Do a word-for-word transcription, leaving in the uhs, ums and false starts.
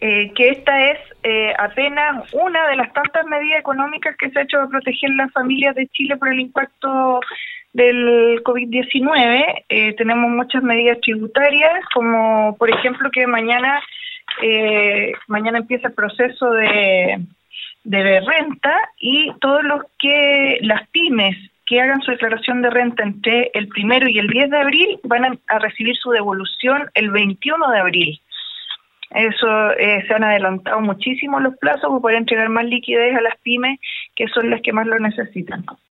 eh, que esta es eh, apenas una de las tantas medidas económicas que se ha hecho para proteger las familias de Chile por el impacto del COVID diecinueve. Eh, tenemos muchas medidas tributarias, como por ejemplo que mañana eh, mañana empieza el proceso de, de renta, y todos los que las pymes que hagan su declaración de renta entre el primero y el diez de abril van a, a recibir su devolución el veintiuno de abril. Eso eh, se han adelantado muchísimo los plazos para poder entregar más liquidez a las pymes, que son las que más lo necesitan.